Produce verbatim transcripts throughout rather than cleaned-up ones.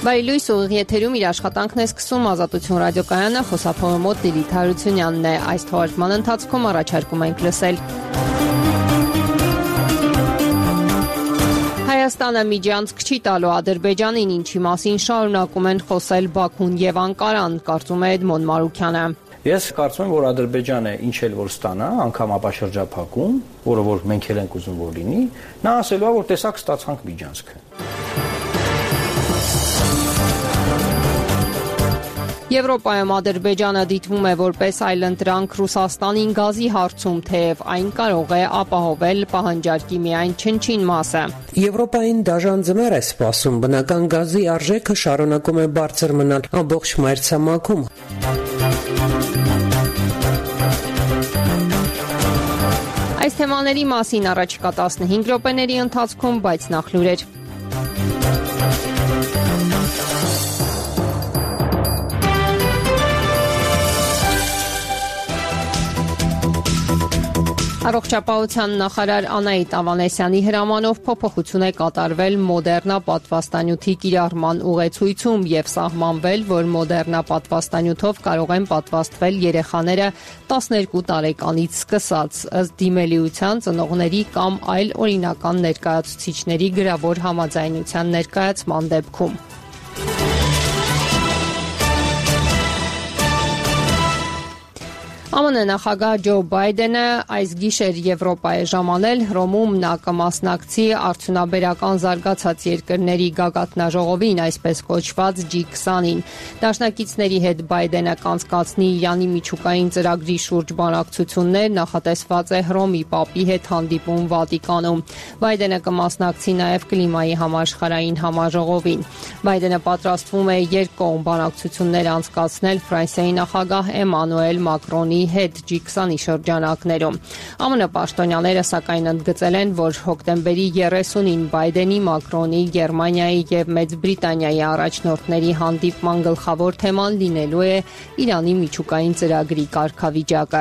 Բարի լույս, ուղիղ եթերում իր աշխատանքն է սկսում Ազատություն ռադիոկայանը, խոսափողը մոտ Լիլիթ Հարությունյանն է։ Այս թողարկման ընթացքում առաջարկում ենք լսել. Հայաստանը միջանցք չի տալու Ադրբեջանին, ինչի մասին շարունակում են խոսել Բաքուն եւ Անկարան, կարծում է Էդմոն Մարուքյանը։ Ես կարծում եմ, որ Ադրբեջանը ինչ էլ որ ստանա, անգամ ապաշրջափակում, որը որ մենք էլ ենք ուզում որ լինի, նա ասելու է, որ տեսակ ստացանք միջանցքը։ Եվրոպայում Ադրբեջանը դիտվում է որպես այլընտրանք Ռուսաստանին գազի հարցում, թեև այն կարող է ապահովել պահանջարկի միայն չնչին մասը։ Եվրոպային դաժան ձմեռ է սպասում, բնական գազի արժեքը շարունակում է բարձր մնալ ամբողջ մայրցամաքում։ Այս թեմաների մասին առաջիկա տասնհինգ րոպեների ընթացքում, բայց նախ լուրեր։ Առողջապահության նախարար Անահիտ Ավանեսյանի հրամանով փոփոխություն է կատարվել Մոդեռնա պատվաստանյութի կիրառման ուղեցույցում եւ սահմանվել, որ Մոդեռնա պատվաստանյութով կարող են պատվաստվել երեխաները տասներկու տարեկանից սկսած, ըստ դիմելիության ծնողների կամ այլ օրինական ներկայացուցիչների գրավոր համաձայնության ներկայացման դեպքում։ ԱՄՆ նախագահ Ջո Բայդենը այս գիշեր Եվրոպա է ժամանել, Հռոմում նա կմասնակցի արդյունաբերական զարգացած երկրների գագաթնաժողովին, այսպես կոչված Ջի քսանին։ Դաշնակիցների հետ Բայդենը կանցկացնի Իրանի միջուկային ծրագրի շուրջ բանակցություններ, նախատեսված է Հռոմի Պապի հետ հանդիպում Վատիկանում։ Բայդենը կմասնակցի նաև կլիմայի համաշխարհային համաժողովին։ Բայդենը պատրաստվում է երկկողմ բանակցություններ անցկացնել Ֆրանսիայի նախագահ Էմանուել Մակրոնի հետ Ջի քսանի շրջանակներում։ ԱՄՆ պաշտոնյաները սակայն ընդգծել են, որ հոկտեմբերի երեսունին Բայդենի, Մակրոնի, Գերմանիայի եւ Մեծ Բրիտանիայի առաջնորդների հանդիպման գլխավոր թեման լինելու է Իրանի միջուկային ծրագրի կարգավիճակը։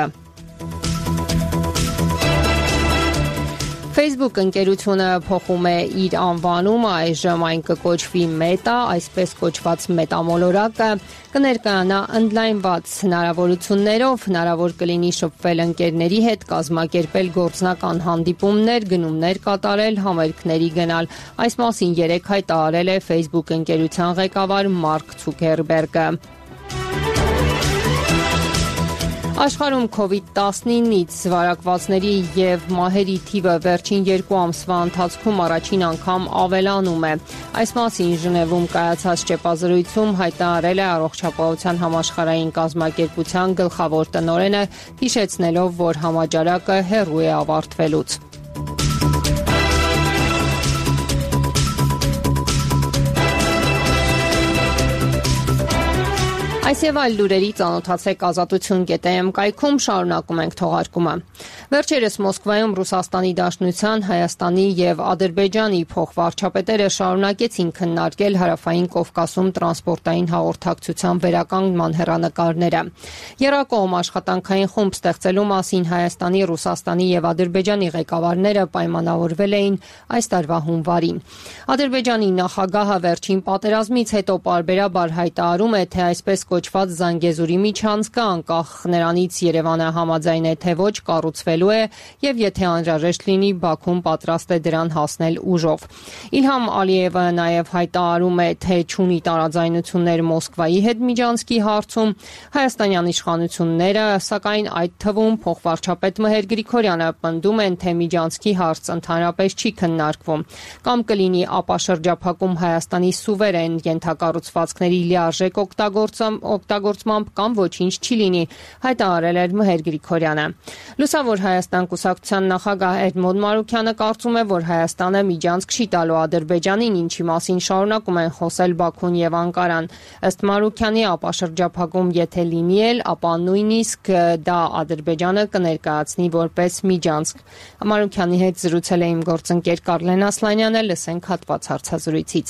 Facebook ընկերությունը փոխում է իր անվանումը, այժմ այն կկոչվի Meta, այսպես կոչված մետամոլորակը կներկայանա ընդլայնված հնարավորություններով, հնարավոր կլինի շփվել ընկերների հետ, կազմակերպել գործնական հանդիպումներ, գնումներ կատարել, համերգների գնալ։ Այս մասին երեկ հայտարարել է Facebook ընկերության ղեկավար Մարկ Ցուկերբերգը։ Աշխարհում քովիդ տասնինից վարակվածների եւ մահերի թիվը վերջին երկու ամսվա ընթացքում առաջին անգամ ավելանում է։ Այս մասին Ժնևում կայացած ճեպազրույցում հայտարարել է Առողջապահության համաշխարհային կազմակերպության գլխավոր տնօրենը, հիշեցնելով, որ համաճարակը հեռու է ավարտվելուց։ Այս եւ այլ լուրերի ծանոթացեք ազատություն կետ էմ կայքում, շարունակում ենք թողարկումը։ Վերջերս Մոսկվայում Ռուսաստանի Դաշնության, Հայաստանի եւ Ադրբեջանի փոխվարչապետերը շարունակեցին քննարկել Հարավային Կովկասում տրանսպորտային հաղորդակցության վերականգնման հեռանկարները։ Եռակողմ աշխատանքային խումբ ստեղծելու մասին Հայաստանի, Ռուսաստանի եւ Ադրբեջանի ղեկավարները պայմանավորվել էին այս տարվա հունվարին։ Ադրբեջանի նախագահը վերջին պատերազմից հետո պարբերաբար հայտարարում է, թե այսպես կոչված Զանգեզուրի միջանցքը անկախ նրանից Երևանը համաձայն է թե ոչ կառուցվելու է եւ եթե անհրաժեշտ լինի Բաքուն պատրաստ է դրան հասնել ուժով։ Իլհամ Ալիևը նաեւ հայտարարում է, թե չունի տարաձայնություններ Մոսկվայի հետ միջանցքի հարցում։ Հայաստանյան իշխանությունները, սակայն այդ թվում փոխվարչապետ Մհեր Գրիգորյանը պնդում են, թե միջանցքի հարց ընդհանրապես չի քննարկվում։ Կամ կլինի ապաշրջափակում Հայաստանի սուվերեն ենթակառուցվածքների լիարժեք օգտագործում օգտագործմամբ կամ ոչինչ չի լինի, հայտարարել էր Մհեր Գրիգորյանը։ Լուսավոր Հայաստան կուսակցության նախագահ Էդմոն Մարուքյանը կարծում է, որ Հայաստանը միջանցք չի տալու Ադրբեջանին, ինչի մասին շարունակում են խոսել Բաքուն եւ Անկարան։ Ըստ Մարուքյանի, ապաշրջափակում եթե լինի էլ, ապա նույնիսկ դա Ադրբեջանը կներկայացնի որպես միջանցք։ Մարուքյանի հետ զրուցել է իմ գործընկեր Կարլեն Ասլանյանը, լսենք հատված հարցազրույցից։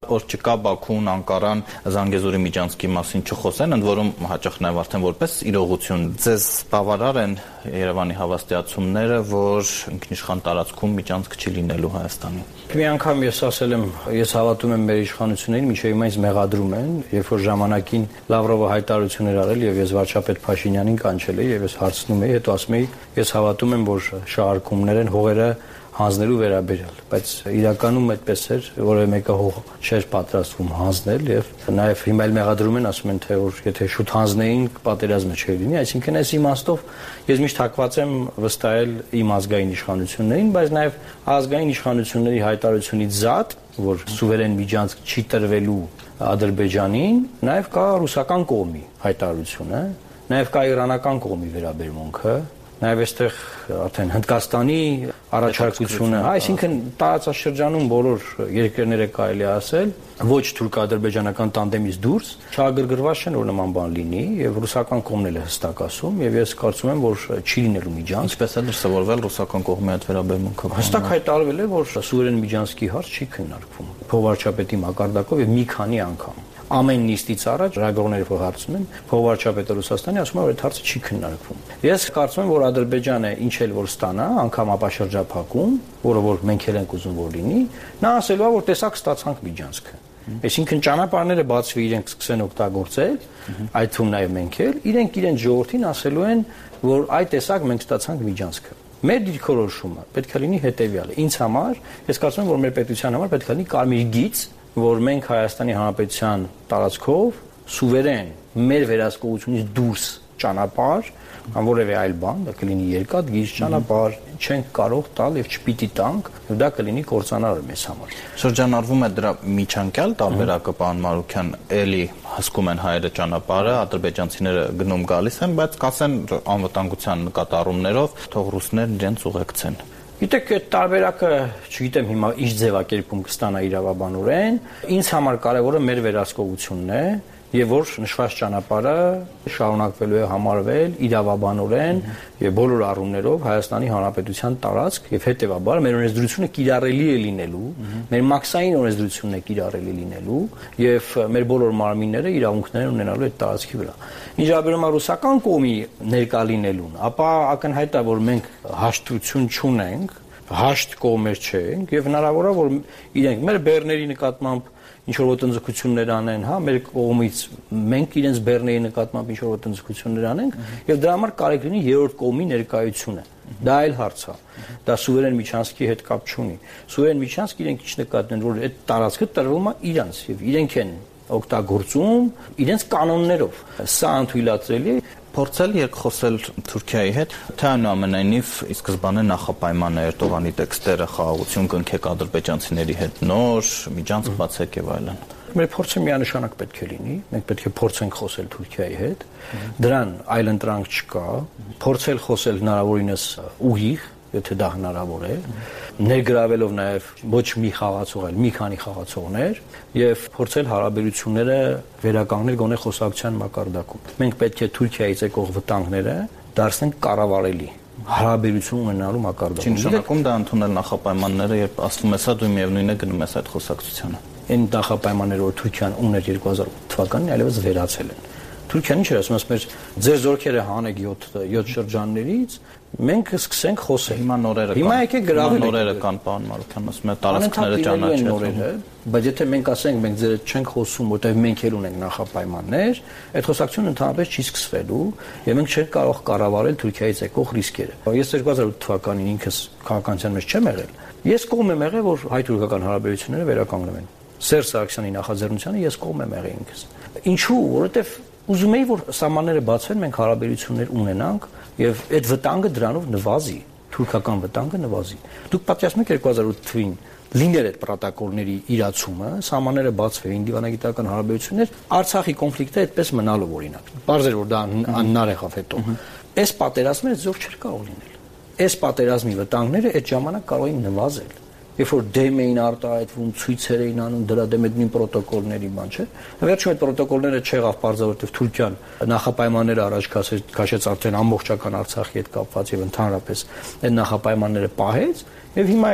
Որ չկա Բաքուն, Անկարան, Զանգեզուրի միջանցքի մասին չխոսեն, ընդ որում հաճախ նաև արդեն որպես իրողություն ձեզ բավարար են Երևանի հավաստիացումները, որ ինքնիշխան տարածքում միջանցք չի լինելու Հայաստանի։ Մի անգամ ես ասել եմ, ես հավատում եմ մեր իշխանություններին, մինչև հիմա ինձ մեղադրում են, երբ որ ժամանակին Լավրովը հայտարարություններ արել եւ ես վարչապետ Փաշինյանին կանչել էի եւ ես հարցնում էի, հետո ասում էի, ես հավատում եմ, որ շահարկումներ են հողերը հանձնելու վերաբերյալ, բայց իրականում այդպես էր, որևէ մեկը հող չէր պատրաստվում հանձնել եւ նաեւ հիմա էլ մեղադրում են, ասում են թե որ եթե շուտ հանձնեին, պատերազմը չէր լինի, այսինքն այս իմաստով ես միշտ հակված եմ վստահել իմ ազգային իշխանություններին, բայց նաեւ ազգային իշխանությունների հայտարարությունից զատ, որ սուվերեն միջանցք չի տրվելու Ադրբեջանին, նաեւ կա ռուսական կողմի հայտարարությունը, նաեւ կա իրանական կողմի վերաբերմունքը, նաև այստեղ արդեն Հնդկաստանի առաջարկությունը, այսինքն տարածաշրջանում բոլոր երկրները կարելի ասել, ոչ թուրք-ադրբեջանական տանդեմից դուրս չագրգռված չեն, որ նման բան լինի, եւ ռուսական կողմն էլ է հստակ ասում, եւ ես կարծում եմ, որ չի լինելու միջանցք։ Ինչպես է դրսևորվել ռուսական կողմի այդ վերաբերմունքը։ Հստակ հայտարարվել է, որ սուվերեն միջանցքի հարց չի քննարկվում փոխվարչապետի մակարդակով եւ մի քանի անգամ։ Ամեն նիստից առաջ ռագորները որ հարցում են, փոխվարչապետը Ռուսաստանի ասում է, որ այդ հարցը չի քննարկվում։ Ես կարծում եմ, որ Ադրբեջանը ինչ էլ որ ստանա, անգամ ապաշրջափակում, որը որ մենք էլ ենք ուզում որ լինի, նա ասելու է, որ տեսակ ստացանք միջանցքը։ Այսինքն ճանապարհները բացվի, իրենք սկսեն օգտագործել, այդ թվում նաև մենք էլ, իրենք իրենց ժողովրդին ասելու են, որ այդ տեսակ մենք ստացանք միջանցքը։ Մեր դիրքորոշումը պետք է լինի հետեւյալը։ Ինձ համար, ես կարծում եմ, որ մեր պետության համար պետք է լինի կարմիր գիծ, որ մենք Հայաստանի Հանրապետության տարածքով սուվերեն մեր վերահսկողությունից դուրս ճանապարհ կամ որևէ այլ բան, դա կլինի երկաթ գիծ ճանապարհ, չենք կարող տալ եւ չպիտի տանք, եւ դա կլինի կործանարը մեզ համար։ Շրջանառվում է դրա միջանկյալ տարբերակը, պարոն Մարուքյան, էլի հսկում են հայերը ճանապարհը, ադրբեջանցիները գնում գալիս են, բայց կասեն անվտանգության նկատառումներով թող ռուսներն իրենց ուղեկցեն։ Գիտեք, այդ տարբերակը, չգիտեմ հիմա ինչ ձևակերպում կստանա իրավաբանորեն, ինձ համար կարևորը մեր վերահսկողությունն է, եւ որ նշված ճանապարհը շարունակվելու է համարվել իրավաբանորեն եւ բոլոր առումներով Հայաստանի Հանրապետության տարածք եւ հետեւաբար մեր օրենսդրությունը կիրառելի է լինելու, մեր մաքսային օրենսդրությունն է կիրառելի լինելու եւ մեր բոլոր մարմինները իրավունքներ ունենալու այդ տարածքի վրա։ Ինչ վերաբերում է ռուսական կողմի ներկա լինելուն, ապա ակնհայտ է, որ մենք հաշտություն չունենք, հաշտ կողմեր չենք եւ հնարավոր է, որ իրենք մեր բեռների նկատմամբ ինչ որ ոտնձգություններ անեն, հա, մեր կողմից մենք իրենց բեռների նկատմամբ ինչ որ ոտնձգություններ անենք եւ դրա համար կարելի լինի երրորդ կողմի ներկայությունը։ Դա այլ հարց է։ Դա սուվերեն միջանցքի հետ կապ չունի։ Սուվերեն միջանցք իրենք ինչ նկատեն, որ այդ տարածքը տրվում է իրանց եւ իրենք են օգտագործում իրենց կանոններով։ Սա անթույլատրելի է։ Փորձել երկխոսել Թուրքիայի հետ, թե այնուամենայնիվ ի սկզբանե նախապայման է Էրդողանի տեքստերը խաղաղություն կնքեք ադրբեջանցիների հետ նոր, միջանցք բացեք եւ այլն։ Մեր փորձը միանշանակ պետք է լինի, մենք պետք է փորձենք խոսել Թուրքիայի հետ, դրան այլ ընտրանք չկա, փորձել խոսել հնարավորինս ուղիղ, եթե դա հնարավոր է, ներգրավելով նաև ոչ մի խաղացող, այլ մի քանի խաղացողներ եւ փորձել հարաբերությունները վերականգնել գոնե խոսակցության մակարդակում։ Մենք պետք է Թուրքիայից եկող վտանգները դարձնենք կառավարելի հարաբերություն ունենալու մակարդակում։ Նշանակում դա ընդունել նախապայմանները, երբ ասվում է սա դու միևնույնն է գնում ես այդ խոսակցությանը։ Այն նախապայմանները, որ Թուրքիան ուներ երկու հազար ութ թվականին, այլևս վերացել են։ Թուրքիան ինչ էր ասում, ասում էր ձեր զորքերը հանեք յոթ շրջաններից, մենք սկսենք խոսել։ Հիմա նորերը կան։ Հիմա եկեք գրավել նորերը կան, պարոն Մարուքյան, ասում է տարածքները ճանաչել։ Բայց եթե մենք ասենք մենք ձեր չենք խոսում, որտեղ մենք էլ ունենք նախապայմաններ, այդ խոսակցությունը ընդհանրապես չի սկսվելու եւ մենք չենք կարող կառավարել Թուրքիայից եկող ռիսկերը։ Ես երկու հազար ութ թվականին ինքս քաղաքականության մեջ չեմ եղել։ Ես կողմ եմ եղել, որ հայ-թուրքական հարաբերությունները վերականգնվեն։ Սերժ Սարգսյանի նախաձեռնությանը ես կողմ եմ եղել ինքս։ Ինչու՞, որովհետեւ ուզում էի, որ սահմանները բացվեն, մենք հարաբերություններ ունենանք եւ այդ վտանգը դրանով նվազի, թուրքական վտանգը նվազի։ Դուք պատկերացնում եք երկու հազար ութ թվականին լիներ այդ պրոտոկոլների իրացումը, սահմանները բացվեին, դիվանագիտական հարաբերություններ, Արցախի կոնֆլիկտը այդպես մնալով օրինակ։ Պարզ էր, որ դա անհնար եղավ հետո։ Այս պատերազմը զով չէր կարող լինել։ Այս պատերազմի վտանգները այդ ժամանակ կարող էին նվազել։ Երբ որ դեմ էին արտահայտվում, ցույցեր էին անում, դրա դեմ այդ նույն պրոտոկոլների բան չէ։ Վերջում այդ պրոտոկոլները չեղավ բարձրացավ Թուրքիան նախապայմանները առաջ քաշեց արդեն ամբողջական Արցախի հետ կապված եւ ընդհանրապես այդ նախապայմանները պահեց եւ հիմա երեք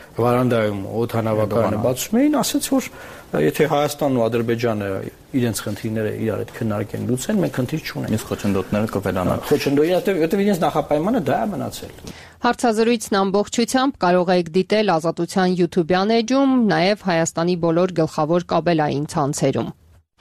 վարանդայում օդանավակայանը բացում էին, ասաց, որ եթե Հայաստանն ու Ադրբեջանը իրենց խնդիրները իրար հետ քննարկեն, լուծեն, մենք խնդիր չունենք։ Իսկ խոչընդոտները կվերանան։ Խոչընդոտները, որտեղ իրենց նախապայմանը դա է մնացել։ Հարցազրույցն ամբողջությամբ կարող եք դիտել Ազատության YouTube-յան էջում, նաև Հայաստանի բոլոր գլխավոր կաբելային ցանցերում։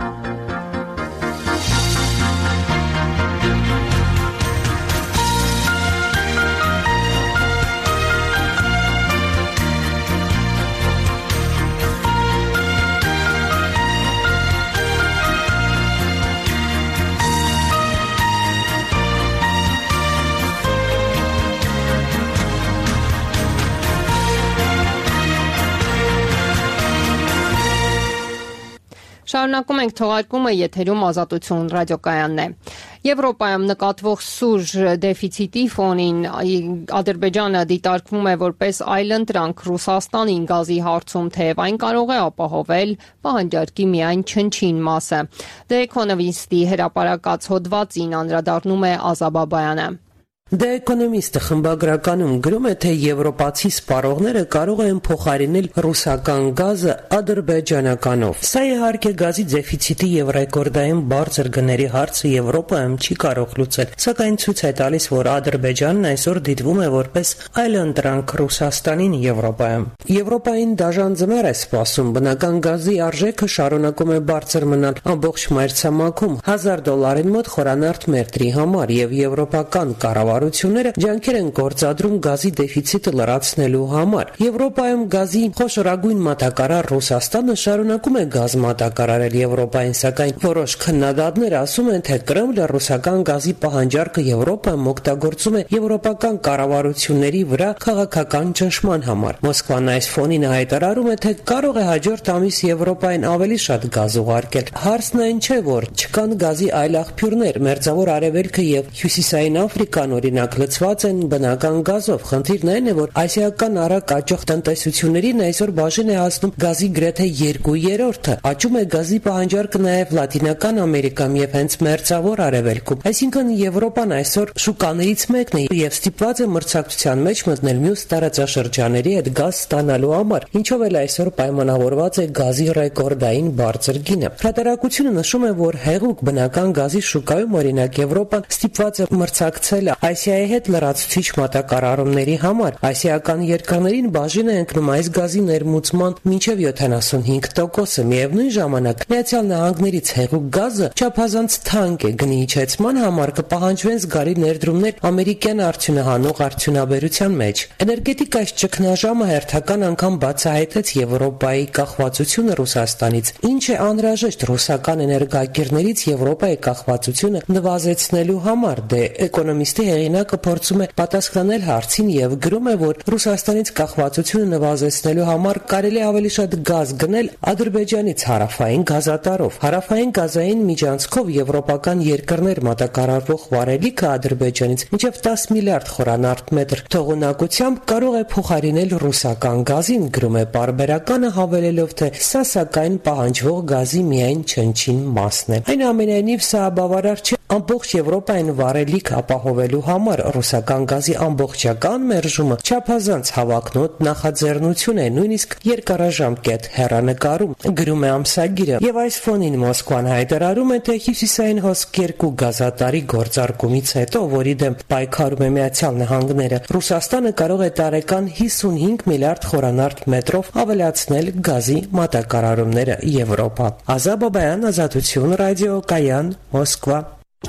Շարունակում ենք թողարկումը, եթերում Ազատություն ռադիոկայանն է։ Եվրոպայում նկատվող սուր դեֆիցիտի ֆոնին Ադրբեջանը դիտարկվում է որպես այլընտրանք Ռուսաստանին գազի հարցում, թեև այն կարող է ապահովել պահանջարկի միայն չնչին մասը։ The Economist-ի հրապարակած հոդվածին անդրադառնում է Ազա Բաբայանը։ The Economist-ը խմբագրականում գրում է, թե եվրոպացի սպառողները կարող են փոխարինել ռուսական գազը ադրբեջանականով։ Սա իհարկե գազի դեֆիցիտի եւ ռեկորդային բարձր գների հարցը Եվրոպայում չի կարող լուծել, սակայն ցույց է տալիս, որ Ադրբեջանն այսօր դիտվում է որպես այլընտրանք Ռուսաստանին Եվրոպայում։ Եվրոպային դաժան ձմեռ է սպասում, բնական գազի արժեքը շարունակում է բարձր մնալ ամբողջ մայրցամաքում հազար դոլարին մոտ խորանարդ մետրի համար եւ եվրոպական կառավարությունը ջանքեր են գործադրում գազի դեֆիցիտը լրացնելու համար։ Եվրոպայում գազի խոշորագույն մատակարար Ռուսաստանը շարունակում է գազ մատակարարել Եվրոպային, սակայն որոշ քննադատներ ասում են, թե Կրեմլը ռուսական գազի պահանջարկը Եվրոպայում օգտագործում է եվրոպական կառավարությունների վրա քաղաքական ճնշման համար։ Մոսկվան այս ֆոնին հայտարարում է, թե կարող է հաջորդ ամիս Եվրոպային ավելի շատ գազ ուղարկել։ Հարցն այն չէ, որ չկան գազի այլ աղբյուրներ, Մերձավոր Արևելքը եւ Հյուսիսային Աֆրիկան օրինակ լցված են բնական գազով։ Խնդիրն այն է, որ ասիական առակ աճող տնտեսություններին այսօր բաժին է հասնում գազի գրեթե երկու երրորդը։ Աճում է գազի պահանջարկը նաև Լատինական Ամերիկայում եւ հենց Մերձավոր Արևելքում։ Այսինքն Եվրոպան այսօր շուկաներից մեկն է եւ ստիպված է մրցակցության մեջ մտնել մյուս տարածաշրջանների հետ գազ ստանալու համար, ինչով էլ այսօր պայմանավորված է գազի ռեկորդային բարձր գինը։ Հրատարակությունը նշում է, որ հեղուկ բնական գազի շուկայում օրինակ Եվրոպան ստիպված է մրցակցել Ասիայի հետ լրացուցիչ մատակարարումների համար։ Ասիական երկրներին բաժին է ընկնում այս գազի ներմուծման մինչև յոթանասունհինգ տոկոսը։ Միևնույն ժամանակ Միացյալ Նահանգներից հեղուկ գազը չափազանց թանկ է, գնի իջեցման համար կպահանջվեն զգալի ներդրումներ ամերիկյան արդյունահանող արդյունաբերության մեջ։ Էներգետիկայի ճգնաժամը հերթական անգամ բացահայտեց Եվրոպայի կախվածությունը Ռուսաստանից, ինչ է անհրաժեշտ ռուսական էներգակիրներից Եվրոպայի կախվածությունը նվազեցնելու համար։ Դե Economist-ի հեղինակը փորձում է պատասխանել հարցին եւ գրում է, որ Ռուսաստանից կախվածությունը նվազեցնելու համար կարելի է ավելի շատ գազ գնել Ադրբեջանից հարավային գազատարով։ Հարավային գազային միջանցքով եվրոպական երկրներ մատակարարվող վարելիքը Ադրբեջանից մինչև դես միլիարդ խորանարդ մետր թողունակությամբ կարող է փոխարինել ռուսական գազին, գրում է պարբերականը, հավելելով, թե սա սակայն պահանջվող գազի միայն չնչին մասն է։ Այնուամենայնիվ սա բավարար չէ ամբողջ Եվրոպային վարելիք ապահովելու համար ռուսական գազի ամբողջական մերժումը չափազանց հավակնոտ նախաձեռնություն է, նույնիսկ երկարաժամկետ հեռանկարում, գրում է ամսագիրը։ Եվ այս ֆոնին Մոսկվան հայտարարում է, թե Հյուսիսային հոսք երկու գազատարի գործարկումից հետո, որի դեմ պայքարում է Միացյալ Նահանգները, Ռուսաստանը կարող է տարեկան հիսունհինգ միլիարդ խորանարդ մետրով ավելացնել գազի մատակարարումները Եվրոպա։ Ազա Բաբայան, Ազատություն ռադիոկայան, Մոսկվա։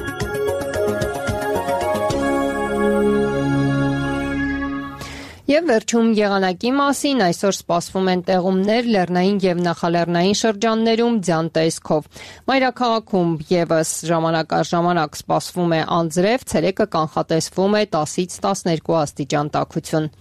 Եվ վերջում եղանակի մասին այսօր սպասվում են տեղումներ լեռնային եւ նախալեռնային շրջաններում ձյան տեսքով։ Մայրաքաղաքում եւս ժամանակ առ ժամանակ սպասվում է անձրև, ցերեկը կանխատեսվում է տասից տասներկու աստիճան տաքություն։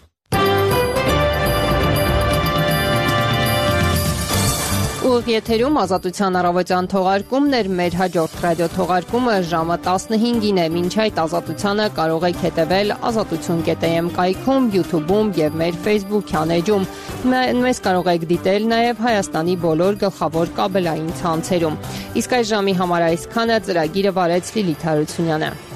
Ուղիղ եթերում Ազատության առավոտյան թողարկումն էր, մեր հաջորդ ռադիոթողարկումը ժամը տասնհինգին է։ Մինչ այդ Ազատությանը կարող եք հետևել ազատություն կետ am կայքում, YouTube-ում եւ մեր Facebook-յան էջում։ Մեզ կարող եք դիտել նաեւ Հայաստանի բոլոր գլխավոր կաբելային ցանցերում։ Իսկ այս ժամի համար այսքանը, ծրագիրը վարեց Լիլիթ Հարությունյանը։